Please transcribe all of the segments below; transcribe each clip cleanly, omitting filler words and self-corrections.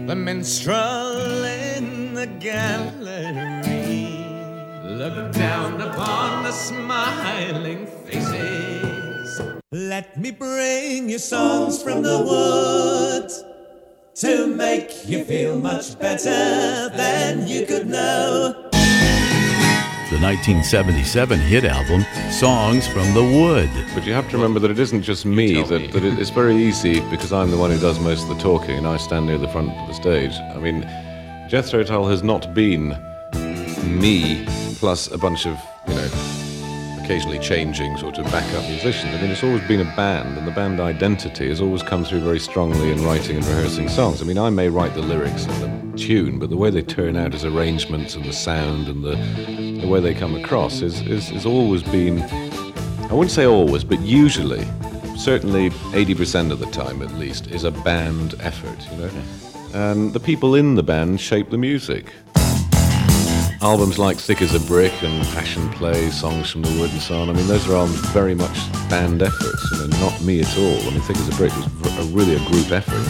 The minstrel in the gallery looked down upon the smiling faces. Let me bring you songs from the woods to make you feel much better than you could know. The 1977 hit album, Songs from the Wood. But you have to remember that it isn't just me, that it's very easy because I'm the one who does most of the talking and I stand near the front of the stage. I mean, Jethro Tull has not been me plus a bunch of, occasionally changing sort of backup musicians. I mean, it's always been a band, and the band identity has always come through very strongly in writing and rehearsing songs. I mean, I may write the lyrics and the tune, but the way they turn out as arrangements and the sound and the way they come across is always been, I wouldn't say always, but usually, certainly 80% of the time at least, is a band effort, And the people in the band shape the music. Albums like Thick as a Brick and Passion Play, Songs from the Wood and so on, I mean, those are albums very much band efforts, not me at all. I mean, Thick as a Brick was really a group effort.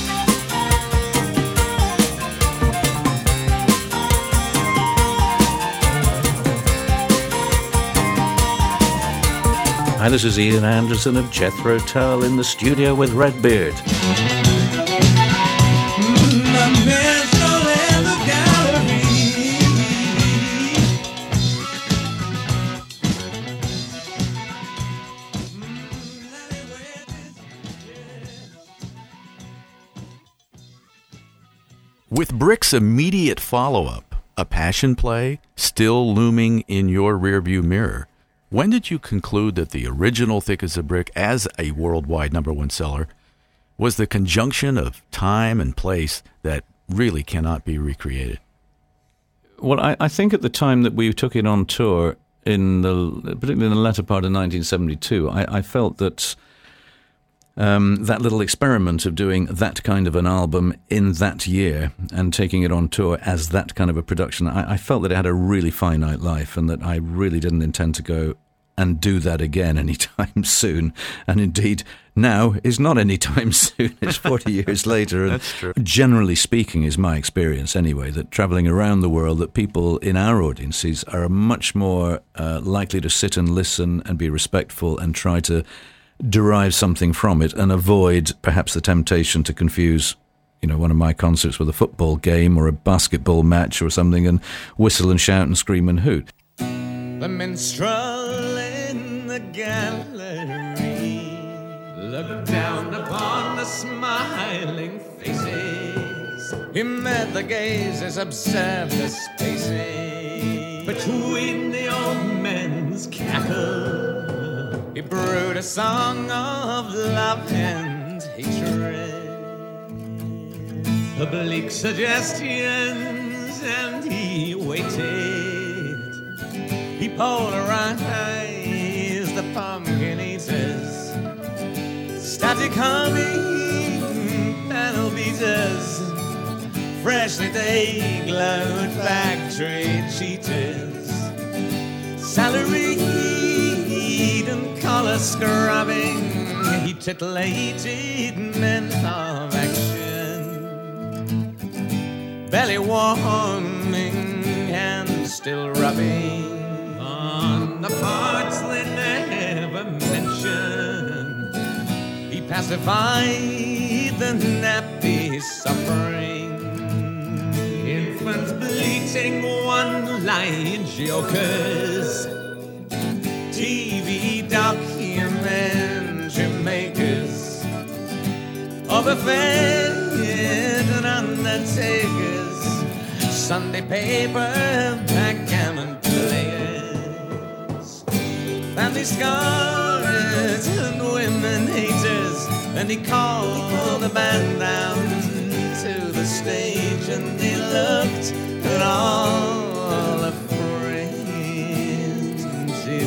Hi, this is Ian Anderson of Jethro Tull in the studio with Redbeard. With Brick's immediate follow-up, A Passion Play, still looming in your rearview mirror, when did you conclude that the original Thick as a Brick, as a worldwide #1 seller, was the conjunction of time and place that really cannot be recreated? Well, I think at the time that we took it on tour, particularly in the latter part of 1972, I felt that that little experiment of doing that kind of an album in that year and taking it on tour as that kind of a production, I felt that it had a really finite life and that I really didn't intend to go and do that again anytime soon. And indeed, now is not anytime soon. It's 40 years later. And that's true. Generally speaking, is my experience anyway, that traveling around the world, that people in our audiences are much more likely to sit and listen and be respectful and try to derive something from it and avoid perhaps the temptation to confuse one of my concerts with a football game or a basketball match or something and whistle and shout and scream and hoot. The minstrel in the gallery looked down upon the smiling faces. He met the gazes, observed the spaces between the old men's cackle. He brewed a song of love and hatred, oblique suggestions, and he waited. He polarized the pumpkin eaters, static humming panel beaters, freshly day glowed factory cheaters, salaried and collar scrubbing, he titillated men of action, belly warming and still rubbing on the parts they never mentioned. He pacified the nappy suffering, infants bleating one-line jokers, TV documentary makers, overfed and undertakers, Sunday paper backgammon players, family scholars and women haters. And he called the band down to the stage and he looked at all the friends he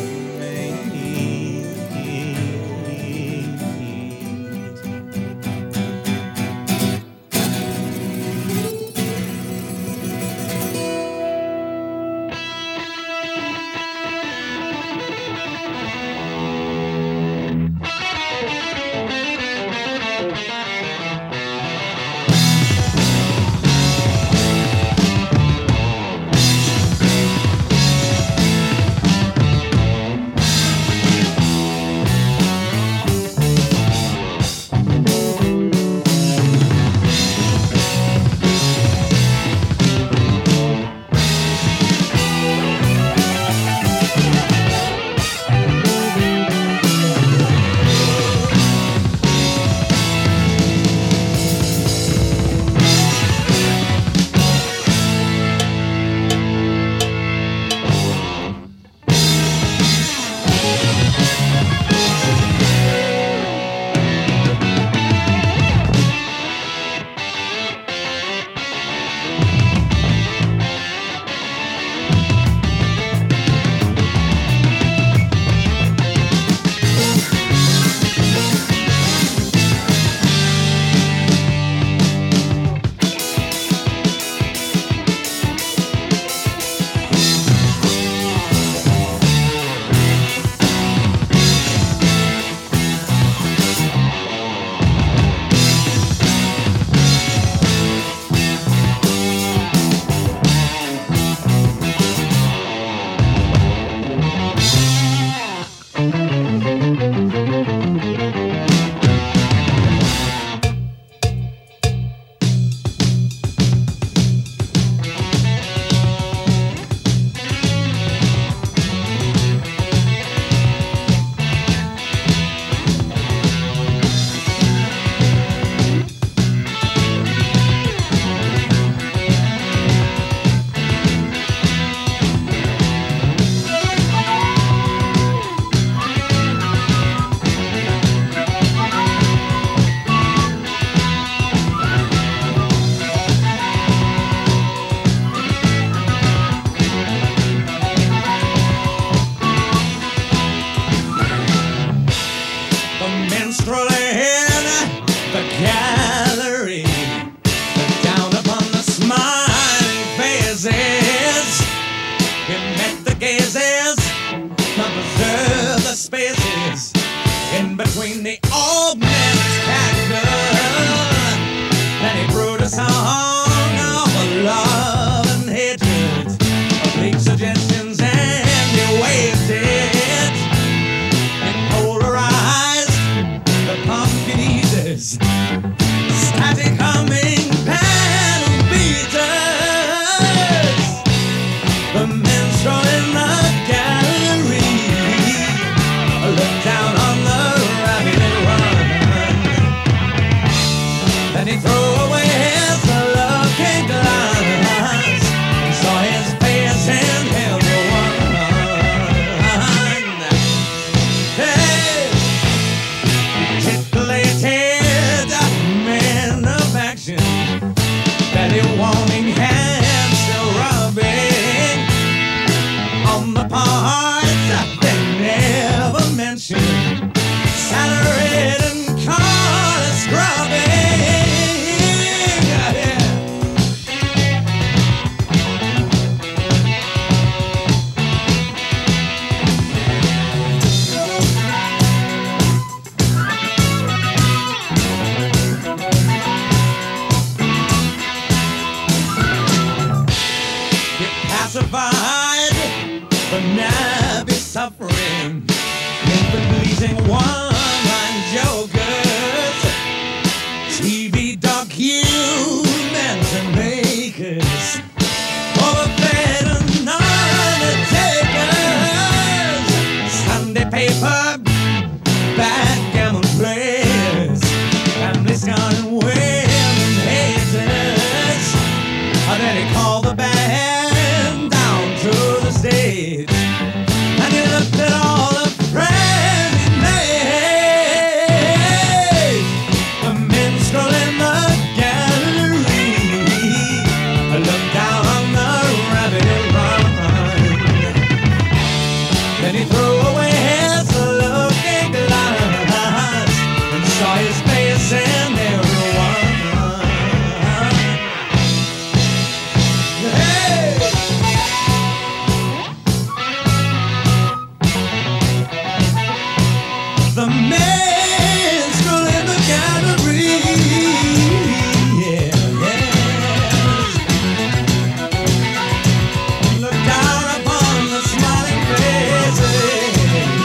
suffering, pleasing one-line jokers, TV documents and makers, overfed and undertakers, Sunday paper, backgammon players, family scarring women haters. Then he called the band down to the stage, and he looked at all the friends he made. The minstrel in the gallery looked down on the rabbit run. Then he threw away his looking glass and saw his face in everyone. The minstrel in the gallery, yeah, look down upon the smiling faces.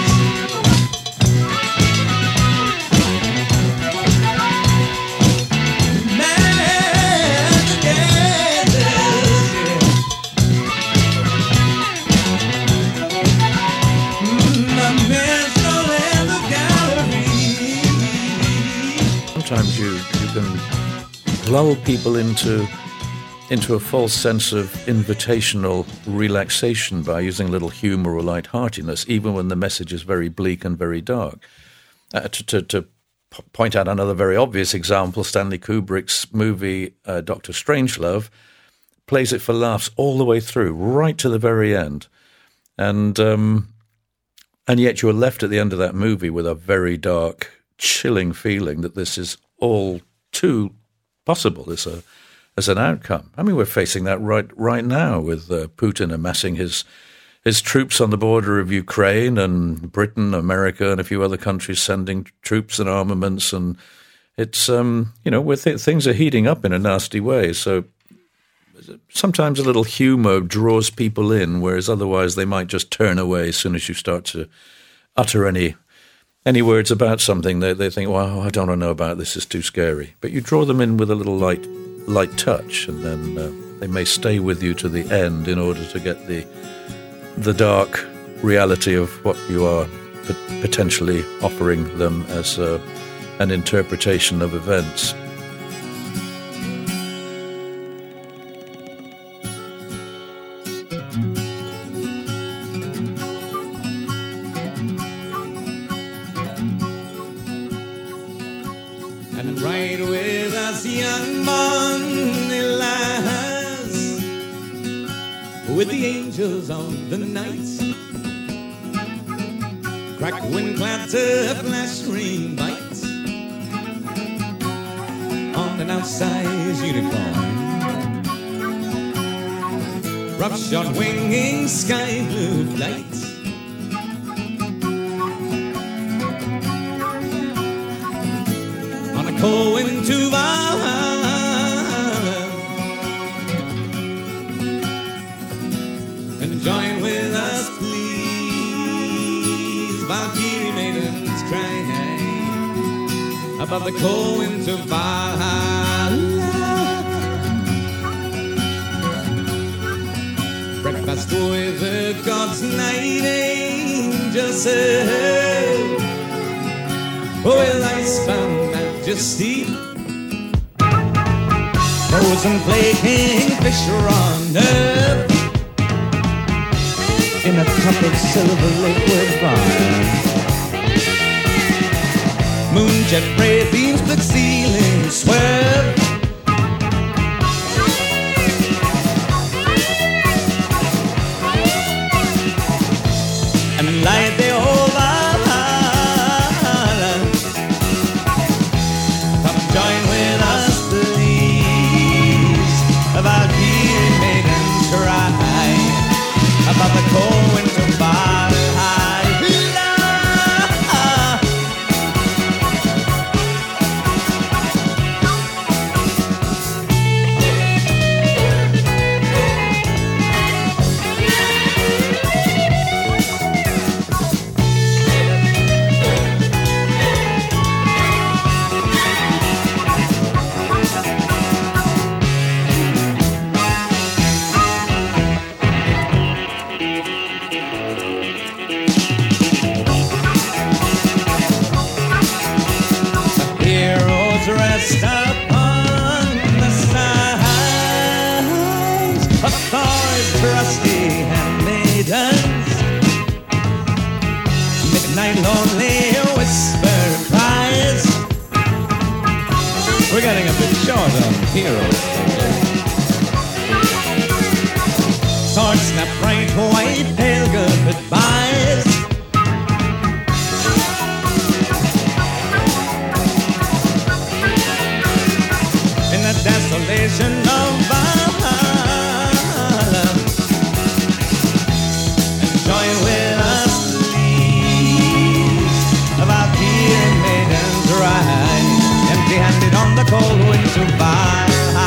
Man, the minstrel in the gallery. Sometimes you can lull people into a false sense of invitational relaxation by using a little humour or lightheartedness, even when the message is very bleak and very dark. To point out another very obvious example, Stanley Kubrick's movie Dr. Strangelove plays it for laughs all the way through, right to the very end. And yet you're left at the end of that movie with a very dark, chilling feeling that this is all too possible as an outcome. I mean, we're facing that right now with Putin amassing his troops on the border of Ukraine, and Britain, America, and a few other countries sending troops and armaments, and it's things are heating up in a nasty way. So sometimes a little humour draws people in, whereas otherwise they might just turn away as soon as you start to utter any words about something. They think, well, I don't want to know about this, it's too scary. But you draw them in with a little light touch, and then they may stay with you to the end in order to get the dark reality of what you are potentially offering them as an interpretation of events. And right with us, young Money lies, with the angels of the night. Crack wind clatter, flash rain bites on an outsized unicorn. Rough shot winging sky blue flight. Cold wind to Valhalla, and join with us, please, Valkyrie maidens cry above the cold wind to Valhalla. Breakfast with the gods, night angels said, with ice-bound majesty, frozen flaking fish on earth, in a cup of silver liquid fire. Moonjet ray beams the ceiling swerve, and light the whole join with us, please, Valkyrie maidens cry above the cold winter Valhalla. trusty handmaidens, midnight lonely whisper cries. We're getting a bit short on heroes. Swords snap bright white, pale goodbyes. In the desolation of Valhalla, and joy with us leaves of our dear maidens rise, empty-handed on the cold winter Valhalla.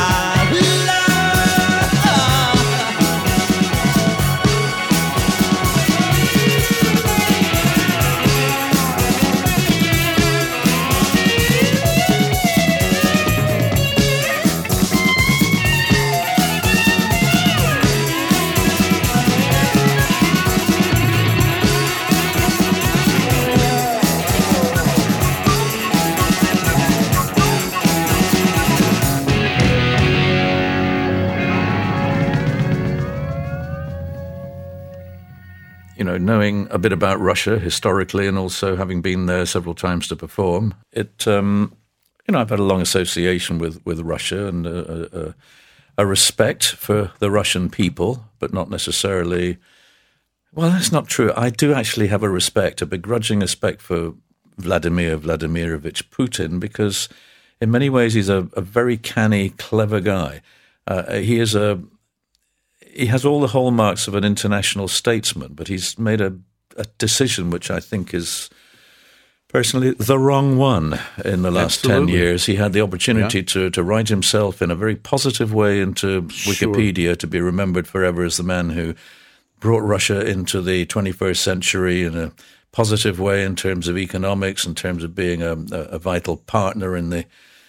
You know, knowing a bit about Russia historically and also having been there several times to perform, I've had a long association with Russia and a respect for the Russian people, but not necessarily. Well, that's not true. I do actually have a begrudging respect for Vladimir Vladimirovich Putin, because in many ways he's a very canny, clever guy. He has all the hallmarks of an international statesman, but he's made a decision which I think is personally the wrong one in the last 10 years. He had the opportunity to write himself in a very positive way into Wikipedia, to be remembered forever as the man who brought Russia into the 21st century in a positive way in terms of economics, in terms of being a vital partner in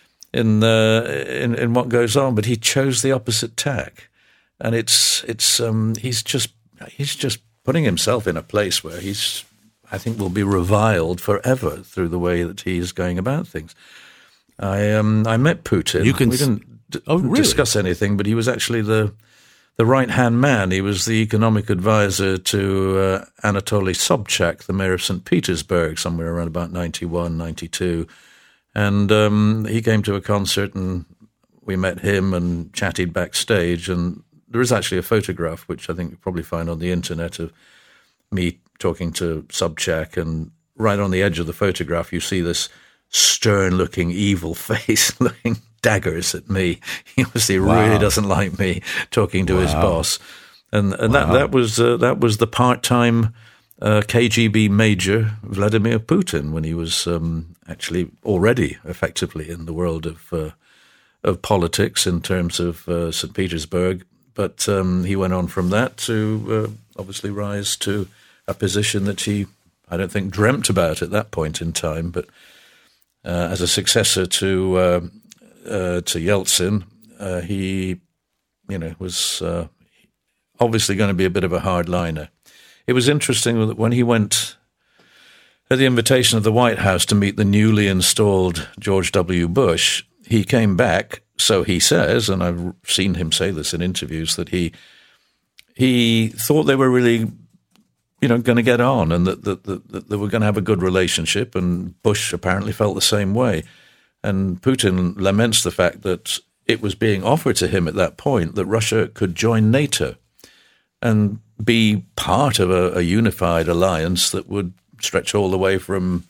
what goes on. But he chose the opposite tack. And he's just putting himself in a place where I think will be reviled forever through the way that he's going about things. I met Putin. We didn't discuss anything, but he was actually the right-hand man. He was the economic advisor to Anatoly Sobchak, the mayor of St. Petersburg, somewhere around about 91, 92. And he came to a concert and we met him and chatted backstage, and there is actually a photograph, which I think you'll probably find on the internet, of me talking to Sobchak, and right on the edge of the photograph you see this stern-looking, evil face looking daggers at me. He obviously really doesn't like me talking to his boss. And that was the part-time KGB major Vladimir Putin, when he was actually already effectively in the world of politics in terms of St. Petersburg. But he went on from that to obviously rise to a position that I don't think, dreamt about at that point in time. But as a successor to Yeltsin, he, was obviously going to be a bit of a hardliner. It was interesting that when he went at the invitation of the White House to meet the newly installed George W. Bush, he came back. So he says, and I've seen him say this in interviews, that he thought they were really, going to get on, and that they were going to have a good relationship. And Bush apparently felt the same way. And Putin laments the fact that it was being offered to him at that point that Russia could join NATO and be part of a unified alliance that would stretch all the way from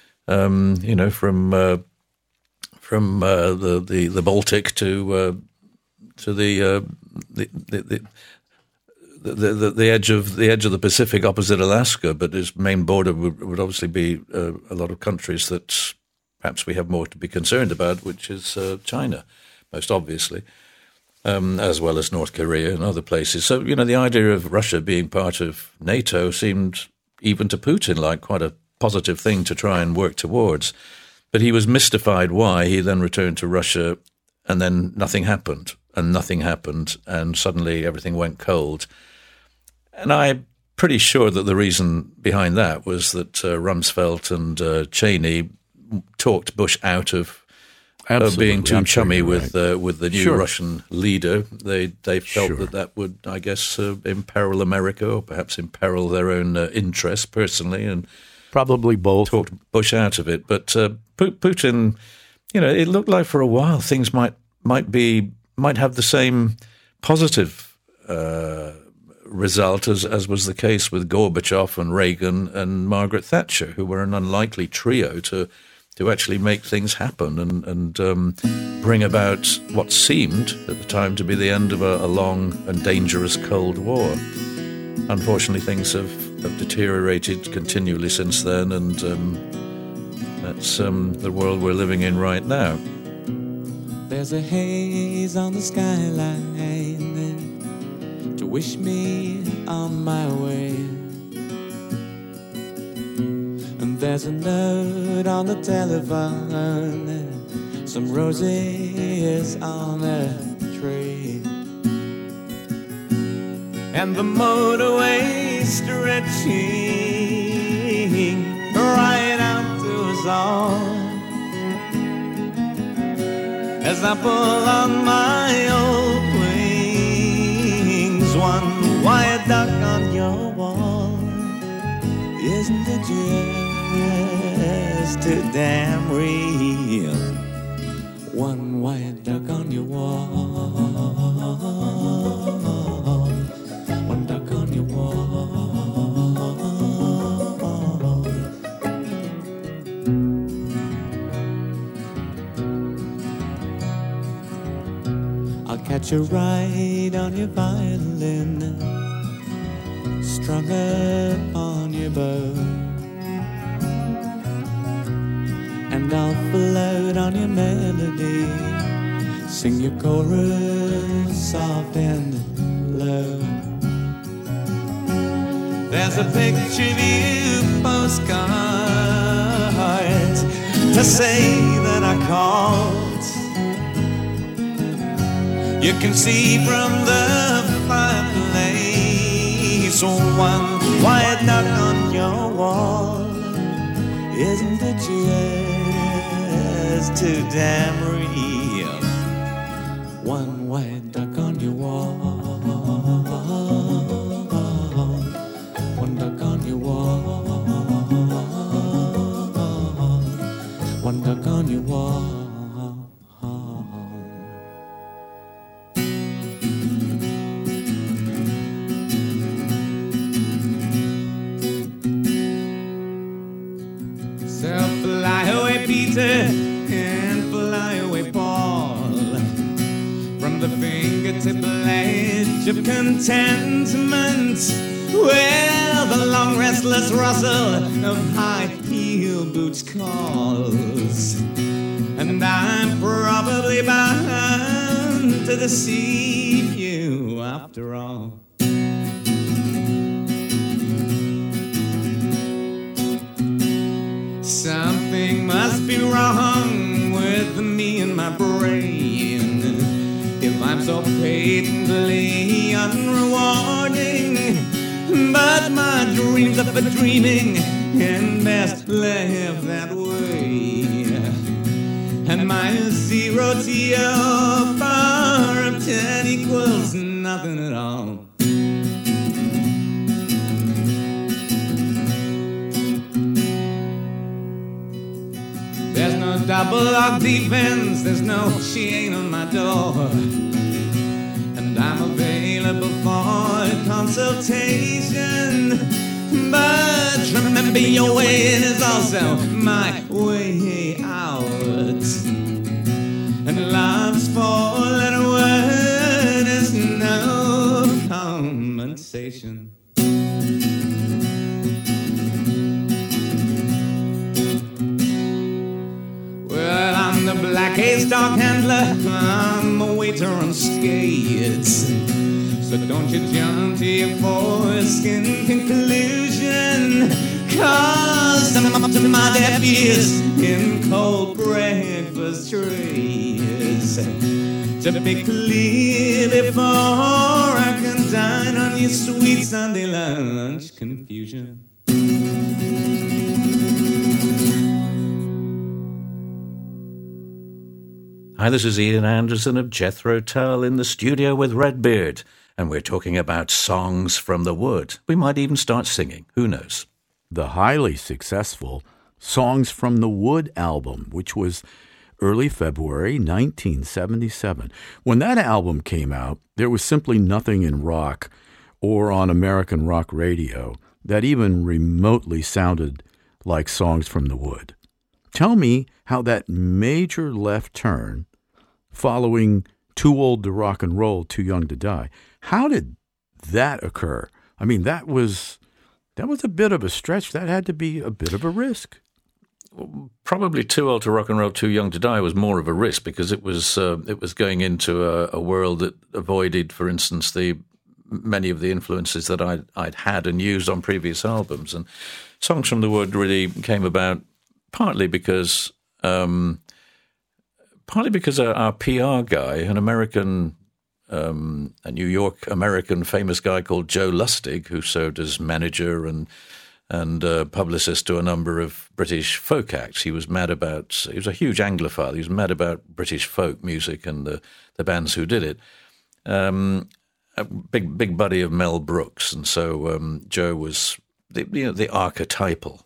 the Baltic to the edge of the Pacific opposite Alaska, but his main border would obviously be a lot of countries that perhaps we have more to be concerned about, which is China, most obviously, as well as North Korea and other places. So, the idea of Russia being part of NATO seemed, even to Putin, like quite a positive thing to try and work towards. But he was mystified why. He then returned to Russia, and then nothing happened, and suddenly everything went cold. And I'm pretty sure that the reason behind that was that Rumsfeld and Cheney talked Bush out of being too I'm sure chummy you're with right. the new Sure. Russian leader. They felt Sure. that would, I guess, imperil America or perhaps imperil their own interests personally, and Probably both. talked Bush out of it. But Putin, it looked like for a while things might have the same positive result as was the case with Gorbachev and Reagan and Margaret Thatcher, who were an unlikely trio to actually make things happen and bring about what seemed at the time to be the end of a long and dangerous Cold War. Unfortunately, things have deteriorated continually since then, and that's the world we're living in right now. There's a haze on the skyline to wish me on my way. And there's a note on the telephone, some roses on a tray. And the motorway stretching right out to us all. As I pull on my old wings, one white duck on your wall. Isn't it just too damn real? One white duck on your wall. One duck on your wall. I'll catch a ride on your violin, strung upon your bow, and I'll float on your melody, sing your chorus soft and low. There's a picture of you postcard to say that I called. You can see from the fireplace one white duck on your wall. Isn't it just too damn real? One white duck on your wall. One duck on your wall. One duck on your wall. And fly away, Paul, from the fingertip ledge of contentment, where the long restless rustle of high heel boots calls. And I'm probably bound to deceive you after all. Something must be wrong with me and my brain if I'm so patently unrewarding. But my dreams are for dreaming and best left that way. And my 0 to your power of 10 equals nothing at all. There's no double lock defense, there's no chain on my door, and I'm available for consultation. But remember, your way in is also my way out, and love's four-letter word is no compensation. The black haystack handler, I'm a waiter on skates. So don't you jump to your foreskin conclusion, 'cause I'm up to my deaf ears in cold breakfast trays. To be clear before I can dine on your sweet Sunday lunch confusion. Hi, this is Ian Anderson of Jethro Tull in the studio with Redbeard, and we're talking about Songs from the Wood. We might even start singing, who knows? The highly successful Songs from the Wood album, which was early February 1977. When that album came out, there was simply nothing in rock or on American rock radio that even remotely sounded like Songs from the Wood. Tell me how that major left turn, following Too Old to Rock and Roll, Too Young to Die, how did that occur? I mean, that was a bit of a stretch. That had to be a bit of a risk. Probably Too Old to Rock and Roll, Too Young to Die was more of a risk because it was going into a world that avoided, for instance, many of the influences that I'd had and used on previous albums. And Songs from the Wood really came about partly because our PR guy, an American, a New York American famous guy called Joe Lustig, who served as manager and publicist to a number of British folk acts. He was a huge Anglophile. He was mad about British folk music and the bands who did it. A big buddy of Mel Brooks, and so Joe was the archetypal,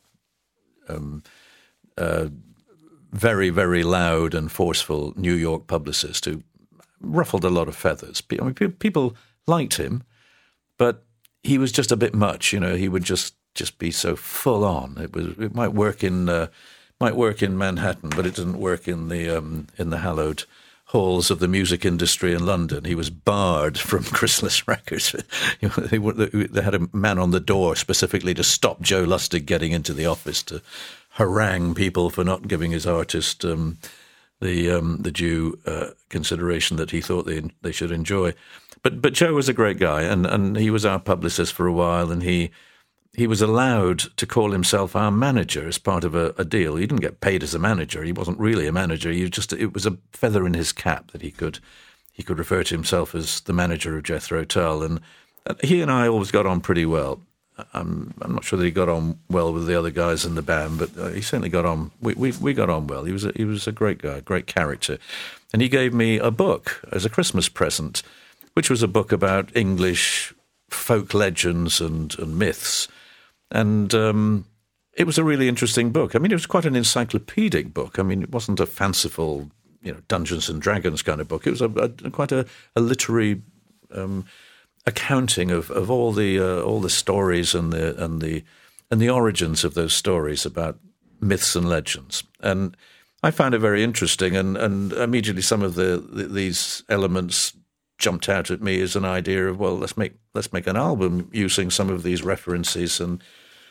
very, very loud and forceful New York publicist who ruffled a lot of feathers. I mean, people liked him, but he was just a bit much. He would just be so full on. It might work in Manhattan, but it didn't work in the hallowed halls of the music industry in London. He was barred from Chrysalis Records. They had a man on the door specifically to stop Joe Lustig getting into the office to harangue people for not giving his artist the due consideration that he thought they should enjoy. But Joe was a great guy, and he was our publicist for a while, and he was allowed to call himself our manager as part of a deal. He didn't get paid as a manager. He wasn't really a manager. It was a feather in his cap that he could refer to himself as the manager of Jethro Tull. And he and I always got on pretty well. I'm not sure that he got on well with the other guys in the band, but he certainly got on. We got on well. He was a great guy, great character. And he gave me a book as a Christmas present, which was a book about English folk legends and myths. And it was a really interesting book. I mean, it was quite an encyclopedic book. I mean, it wasn't a fanciful, Dungeons and Dragons kind of book. It was quite a literary accounting of all the stories and the origins of those stories about myths and legends. And I found it very interesting. And immediately some of these elements jumped out at me as an idea of, well, let's make an album using some of these references and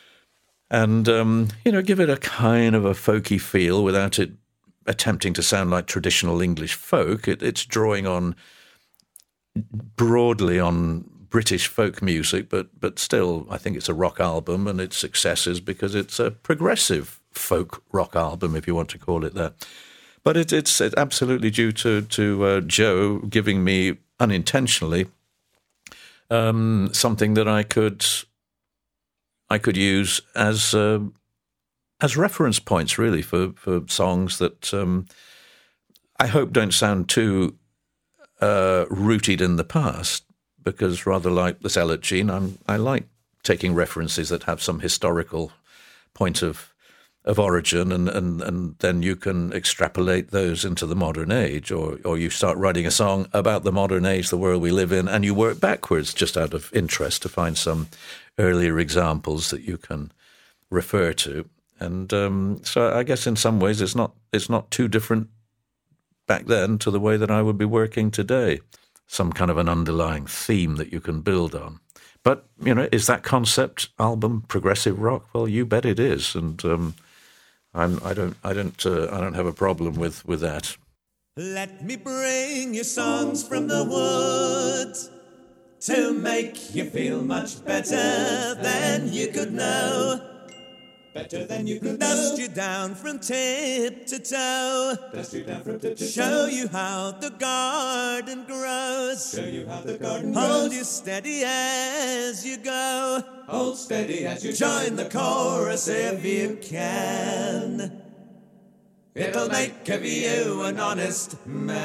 give it a kind of a folky feel without it attempting to sound like traditional English folk. It's drawing broadly on British folk music, but still, I think it's a rock album, and its success is because it's a progressive folk rock album, if you want to call it that. But it's absolutely due to Joe giving me unintentionally something that I could use as reference points, really, for songs that I hope don't sound too rooted in the past, because rather like this elegy, I like taking references that have some historical point of origin, and then you can extrapolate those into the modern age, or you start writing a song about the modern age, the world we live in, and you work backwards just out of interest to find some earlier examples that you can refer to. And so I guess in some ways it's not too different back then to the way that I would be working today. Some kind of an underlying theme that you can build on. But, is that concept album progressive rock? Well, you bet it is. And I don't have a problem with that. Let me bring you songs from the woods to make you feel much better than you could know. Better than you could dust you down from tip to toe. Dust you down from tip to toe. Show you how the garden grows. Show you how the garden grows. Hold you steady as you go. Hold steady as you join the chorus if you can. It'll make of you an honest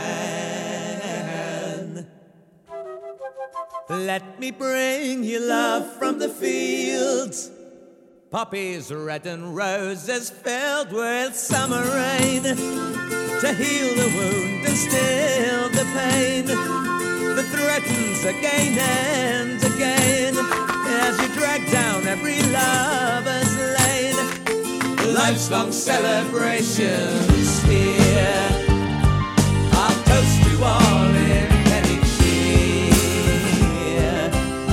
man. Let me bring you love from the fields, poppies red and roses filled with summer rain, to heal the wound and still the pain that threatens again and again as you drag down every lover's lane. Life's long celebrations here, I'll toast you all in penny cheer.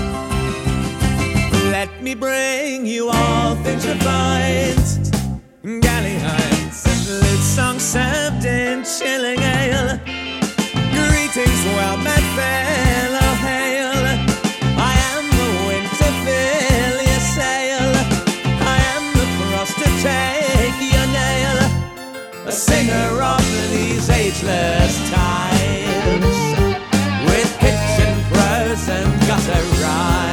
Let me bring you all things refined, galley heights and lute songs served in chilling ale. Greetings, well met fellow, hail. I am the wind to fill your sail, I am the frost to take your nail, a singer of these ageless times, with pitch and prose and gutter rhymes.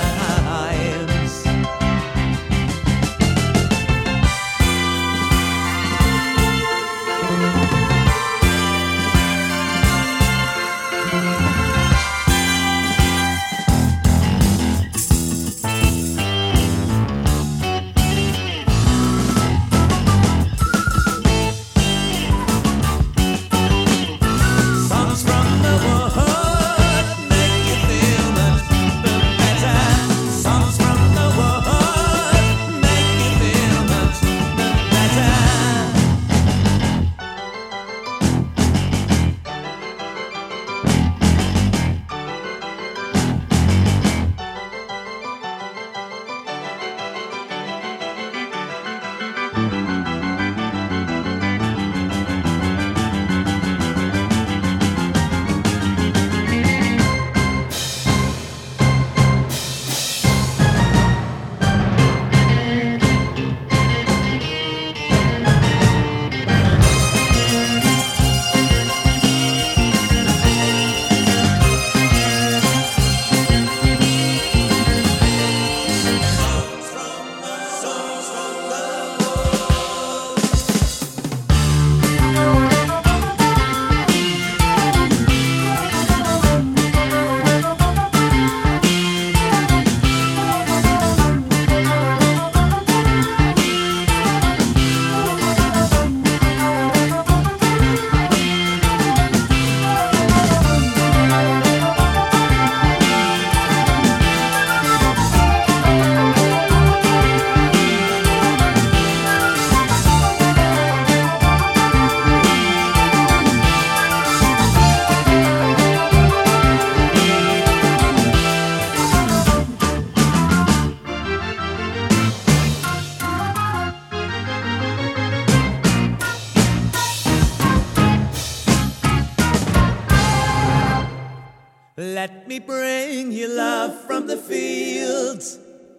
Let me bring you love from the fields,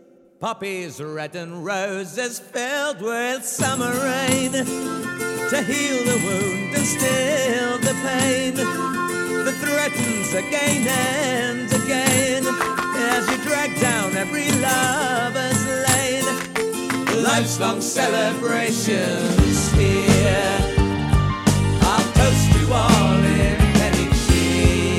poppies red and roses filled with summer rain, to heal the wound and still the pain that threatens again and again as you drag down every lover's lane. Life's long celebrations here, I'll toast you all in penny cheer.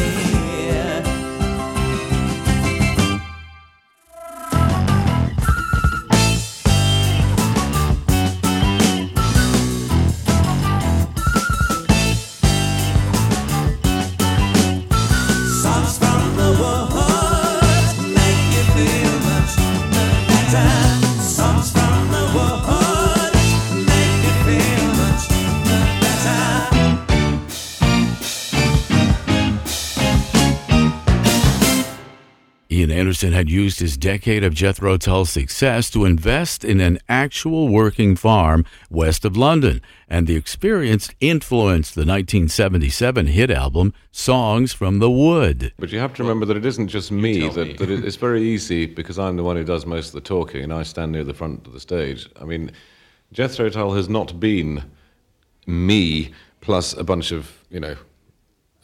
Songs from the woods make you feel much better. Songs from the woods make you feel much better. Ian Anderson had used his decade of Jethro Tull's success to invest in an actual working farm west of London, and the experience influenced the 1977 hit album Songs from the Wood. But you have to remember that it isn't just me, that it's very easy because I'm the one who does most of the talking and I stand near the front of the stage. I mean, Jethro Tull has not been me plus a bunch of,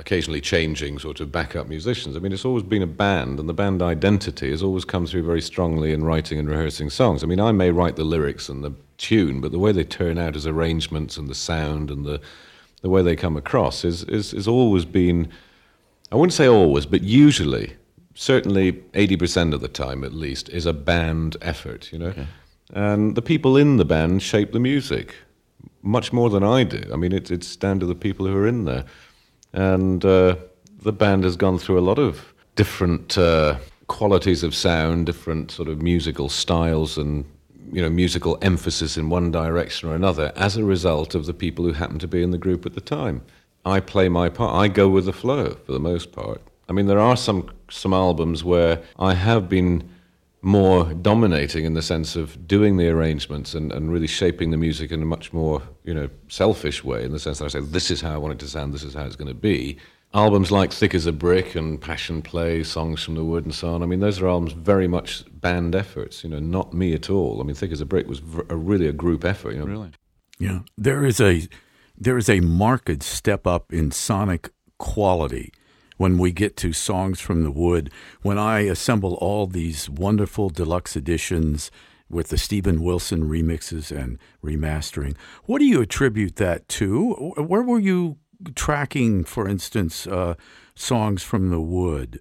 occasionally changing sort of backup musicians. I mean, it's always been a band, and the band identity has always come through very strongly in writing and rehearsing songs. I mean, I may write the lyrics and the tune, but the way they turn out as arrangements and the sound and the way they come across is always been, I wouldn't say always, but usually, certainly 80% of the time at least, is a band effort, you know. Okay. And the people in the band shape the music much more than I do. I mean, it's down to the people who are in there. And the band has gone through a lot of different qualities of sound, different sort of musical styles and, you know, musical emphasis in one direction or another as a result of the people who happen to be in the group at the time. I play my part. I go with the flow for the most part. I mean, there are some albums where I have been more dominating in the sense of doing the arrangements and really shaping the music in a much more, you know, selfish way, in the sense that I say, this is how I want it to sound, this is how it's going to be. Albums like Thick as a Brick and Passion Play, Songs from the Wood and so on, I mean, those are albums very much band efforts, you know, not me at all. I mean, Thick as a Brick was really a group effort, you know. Really? Yeah. There is a marked step up in sonic quality when we get to Songs from the Wood, when I assemble all these wonderful deluxe editions with the Stephen Wilson remixes and remastering. What do you attribute that to? Where were you tracking, for instance, Songs from the Wood?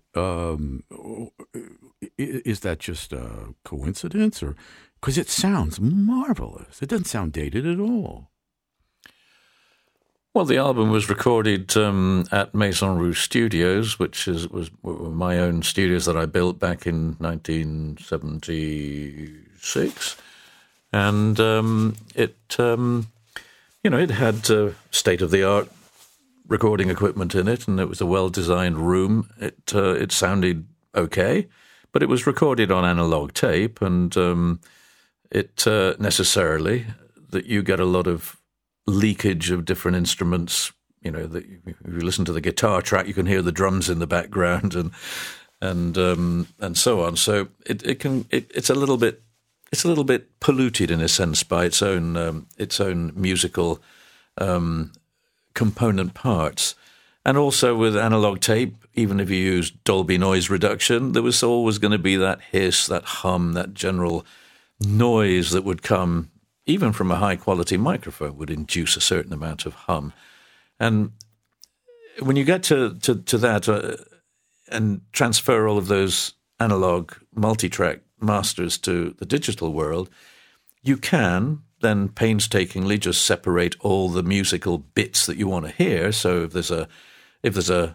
Is that just a coincidence? Or because it sounds marvelous. It doesn't sound dated at all. Well, the album was recorded at Maison Rouge Studios, which was my own studios that I built back in 1976, and it had state-of-the-art recording equipment in it, and it was a well-designed room. It sounded okay, but it was recorded on analog tape, and it necessarily that you get a lot of leakage of different instruments. You know, if you listen to the guitar track, you can hear the drums in the background and so on. So it's a little bit polluted in a sense by its own musical component parts. And also with analog tape, even if you used Dolby noise reduction, there was always going to be that hiss, that hum, that general noise that would come even from a high-quality microphone would induce a certain amount of hum. And when you get to that and transfer all of those analog multi-track masters to the digital world, you can then painstakingly just separate all the musical bits that you want to hear. So if there's a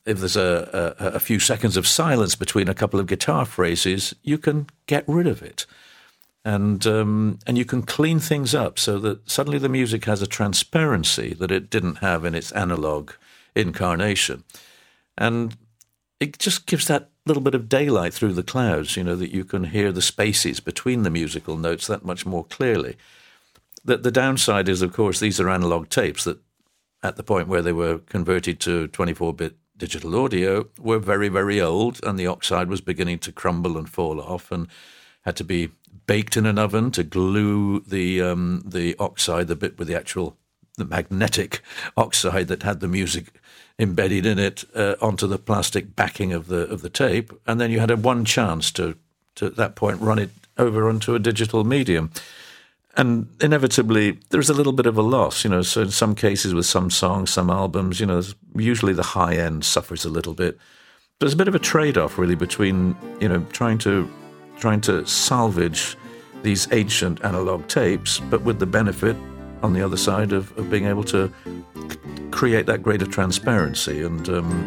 few seconds of silence between a couple of guitar phrases, you can get rid of it. And you can clean things up so that suddenly the music has a transparency that it didn't have in its analog incarnation. And it just gives that little bit of daylight through the clouds, you know, that you can hear the spaces between the musical notes that much more clearly. The downside is, of course, these are analog tapes that at the point where they were converted to 24-bit digital audio were very, very old, and the oxide was beginning to crumble and fall off and had to be baked in an oven to glue the oxide, the bit with the magnetic oxide that had the music embedded in it, onto the plastic backing of the tape, and then you had one chance to at that point run it over onto a digital medium. And inevitably, there's a little bit of a loss, you know. So in some cases, with some songs, some albums, you know, usually the high end suffers a little bit. But there's a bit of a trade-off, really, between, you know, trying to salvage these ancient analog tapes, but with the benefit on the other side of being able to create that greater transparency. And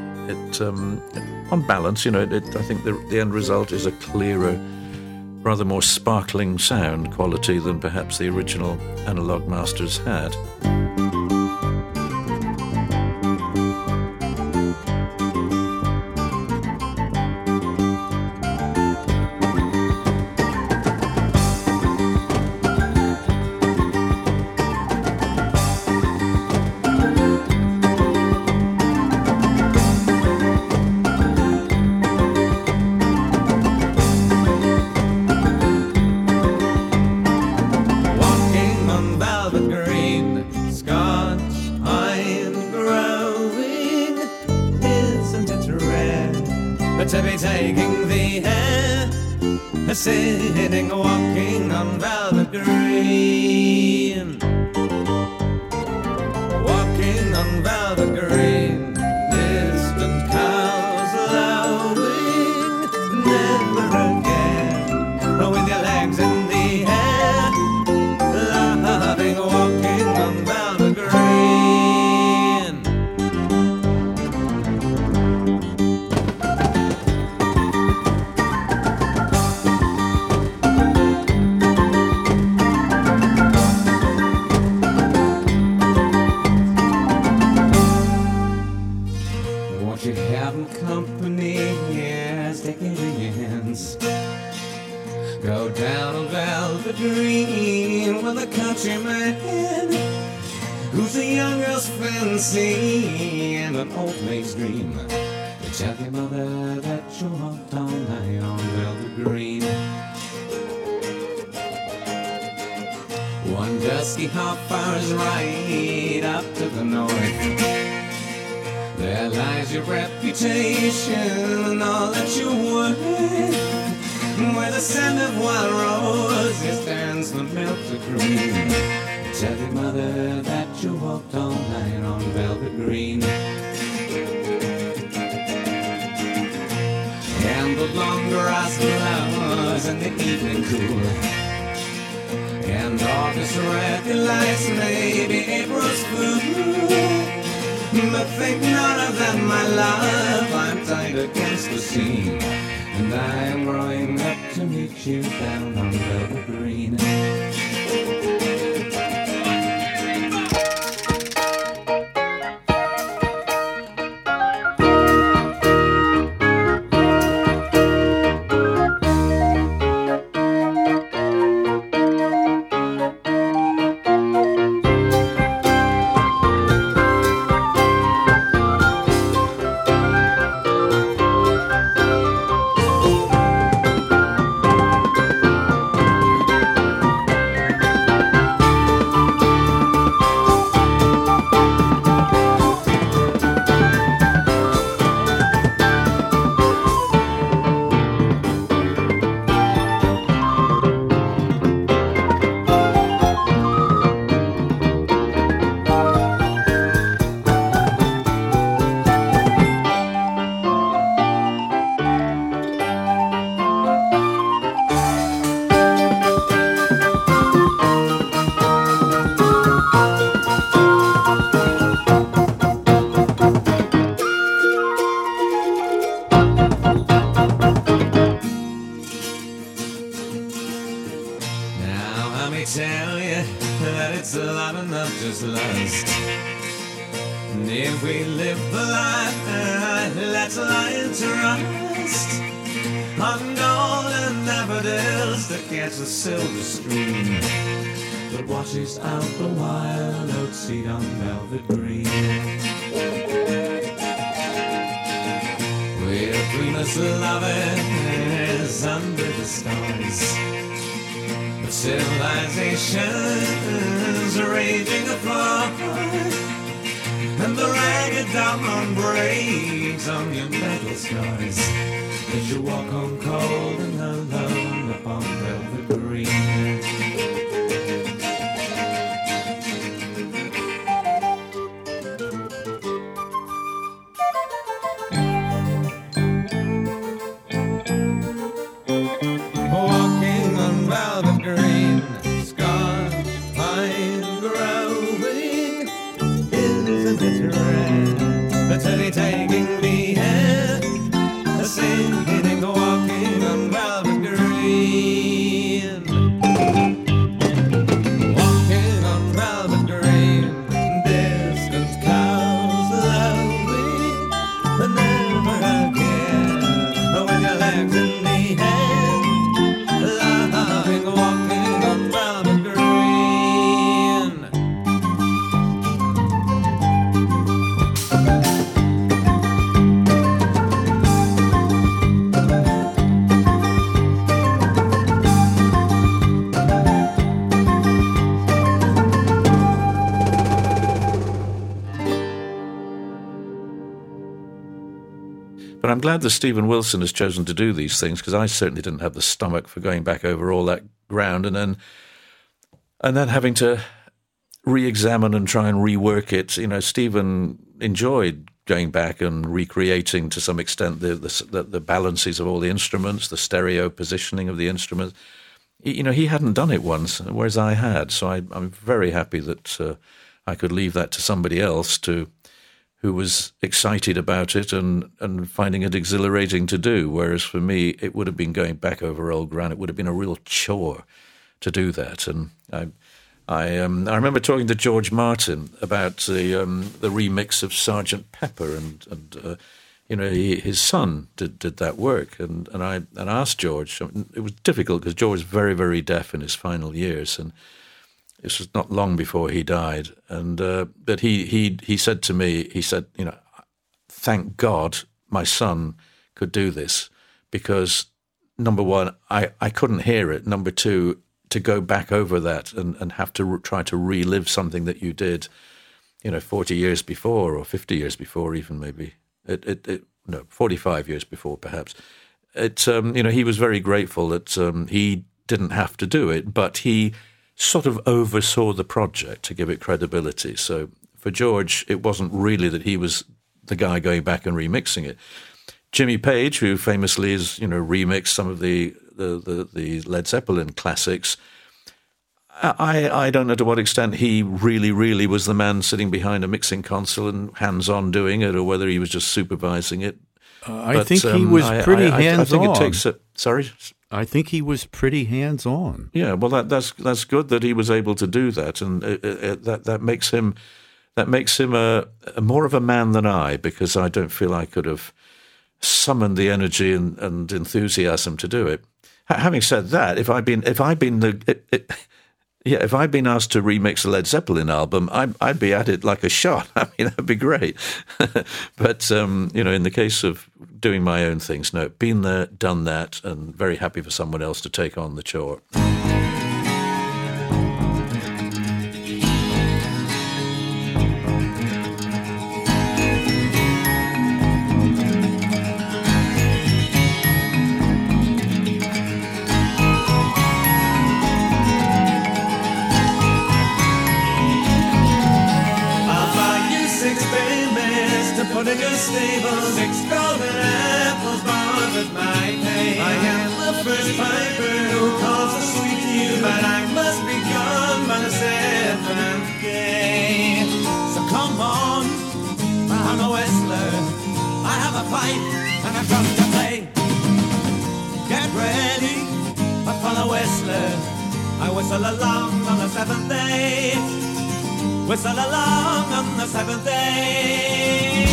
on balance, you know, I think the end result is a clearer, rather more sparkling sound quality than perhaps the original analog masters had. to be taking the air, sitting, walking on velvet green, walking on velvet green. Distant cows lowing, never again, with your legs in the air, loving, walking on velvet green. Won't you have company? Yes, take it in your hands. Go down on velvet green with a countryman who's a young girl's fancy and an old maid's dream. Tell your mother that you walked all night on velvet green. One dusky hot fire's right up to the north. There lies your reputation, all that you were. Where the scent of wild roses turns the milk to cream. Tell your mother that you walked all night on velvet green. And the long grass flowers in the evening cool, and August red lights, maybe April's fool. But think not of that, my love, I'm tied against the seam, and I am growing up to meet you down on velvet green. Tell you that it's a lot enough just lust. And if we live the life, let's lie and trust on golden daffodils to catch the silver stream that washes out the wild oat seed on velvet green. We're dreamless lovers under the stars, civilizations raging apart, and the ragged diamond breaks on your metal scars as you walk on cold and alone upon velvet green. To be taking the air, singing and walking on velvet green. I'm glad that Stephen Wilson has chosen to do these things, because I certainly didn't have the stomach for going back over all that ground and then having to re-examine and try and rework it. You know, Stephen enjoyed going back and recreating to some extent the balances of all the instruments, the stereo positioning of the instruments. You know, he hadn't done it once, whereas I had. So I'm very happy that I could leave that to somebody else who was excited about it and finding it exhilarating to do. Whereas for me, it would have been going back over old ground. It would have been a real chore to do that. And I remember talking to George Martin about the remix of Sgt. Pepper, and you know, his son did that work, and I asked George. It was difficult because George was very, very deaf in his final years, and this was not long before he died. And but he said to me, he said, you know, thank God my son could do this, because number one, I couldn't hear it. Number two, to go back over that and have to try to relive something that you did, you know, 40 years before or 50 years before, even maybe. 45 years before, perhaps. You know, he was very grateful that he didn't have to do it, but he sort of oversaw the project to give it credibility. So for George, it wasn't really that he was the guy going back and remixing it. Jimmy Page, who famously has, you know, remixed some of the Led Zeppelin classics, I don't know to what extent he really was the man sitting behind a mixing console and hands-on doing it, or whether he was just supervising it. I think he was pretty hands-on. I think it takes sorry? I think he was pretty hands-on. Yeah, well, that's good that he was able to do that, and that makes him a more of a man than I, because I don't feel I could have summoned the energy and enthusiasm to do it. Having said that, if I'd been asked to remix a Led Zeppelin album, I'd be at it like a shot. I mean, that'd be great. But, you know, in the case of doing my own things, no, been there, done that, and very happy for someone else to take on the chore. Put in your stable, 6 golden apples bought with my pay. I am the first piper who calls a sweet tune, but I must be gone by the 7th day. So come on, I'm a whistler, I have a pipe and a drum to play. Get ready for the whistler, I whistle along on the 7th day. Whistle along on the 7th day.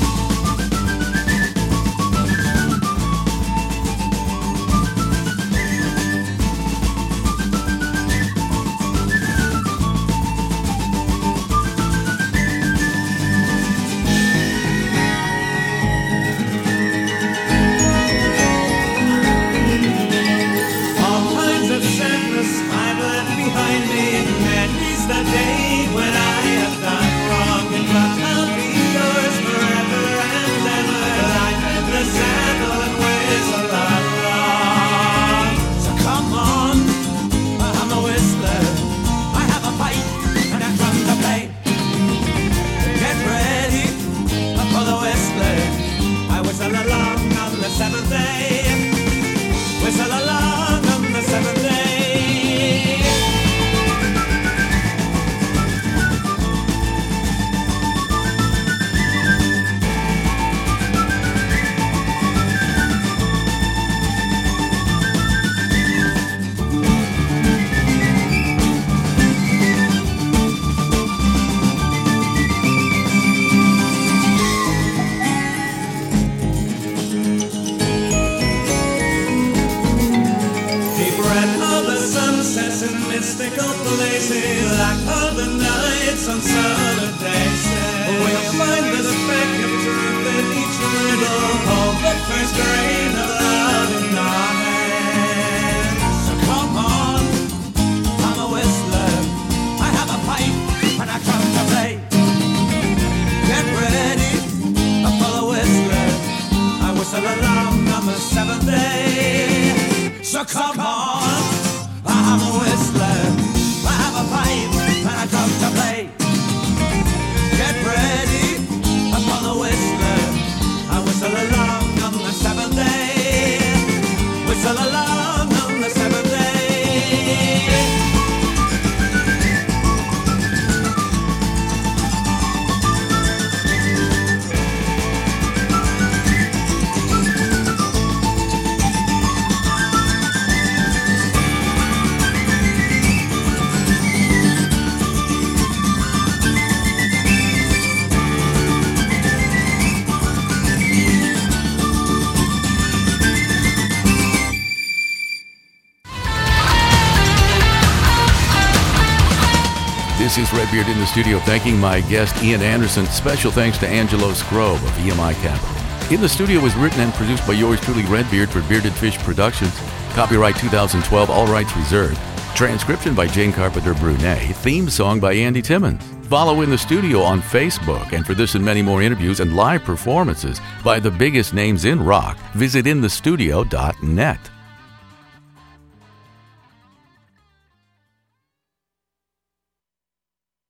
All kinds of sadness I've left behind me, many's the day when I have done wrong, but I'll be yours forever and ever. I'm in the saddle and whistle along. So come on, I'm a whistler, I have a pipe and a drum to play. Get ready for the whistler, I whistle along on the 7th day. Whistle along on the 7th day. Mystical places, like all the nights on summer days. We'll find the speck of truth in each riddle, hold the first grain of love in our hands. So come on, I'm a whistler, I have a pipe and I come to play. Get ready for the whistler, I whistle whistle along on the seventh day. So come on, I'm a whistler, I have a pipe and I come to play. Get ready upon the whistler, I whistle along on the seventh day. Whistle along on the seventh day. This is Redbeard in the studio, thanking my guest Ian Anderson. Special thanks to Angelo Scrobe of EMI Capital. In the Studio was written and produced by yours truly, Redbeard, for Bearded Fish Productions. Copyright 2012, all rights reserved. Transcription by Jane Carpenter Brunet. Theme song by Andy Timmons. Follow In the Studio on Facebook. And for this and many more interviews and live performances by the biggest names in rock, visit inthestudio.net.